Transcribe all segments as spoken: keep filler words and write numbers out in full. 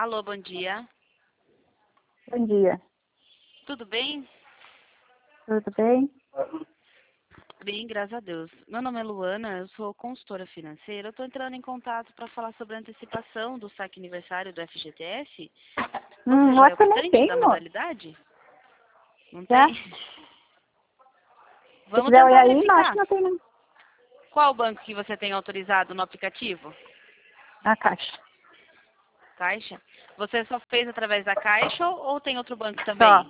Alô, bom dia. Bom dia. Tudo bem? Tudo bem? Bem, graças a Deus. Meu nome é Luana, eu sou consultora financeira. Eu estou entrando em contato para falar sobre a antecipação do saque aniversário do F G T S. Você Hum, já é acho que eu nem optante tenho, da moço. modalidade? Não Já? tem? Se Vamos quiser tentar olhar aí, não acho verificar. que não tem não. Qual banco que você tem autorizado no aplicativo? A caixa. Caixa? Você só fez através da Caixa ou ou tem outro banco também? Só.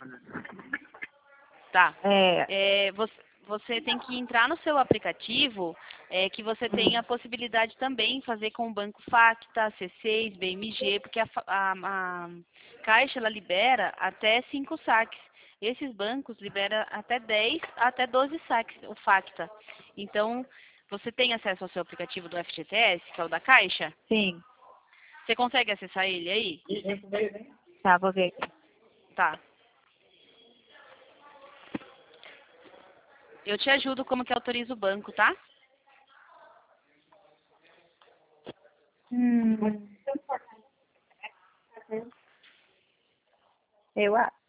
Tá. É. É, você, você tem que entrar no seu aplicativo, é, que você tem a possibilidade também de fazer com o Banco Facta, C seis, B M G, porque a, fa- a, a Caixa ela libera até cinco saques. Esses bancos liberam até dez, até doze saques, o Facta. Então, você tem acesso ao seu aplicativo do F G T S, que é o da Caixa? Sim. Você consegue acessar ele aí? Tá, vou ver aqui. Tá. Eu te ajudo como que autoriza o banco, tá? Hum. Eu acho.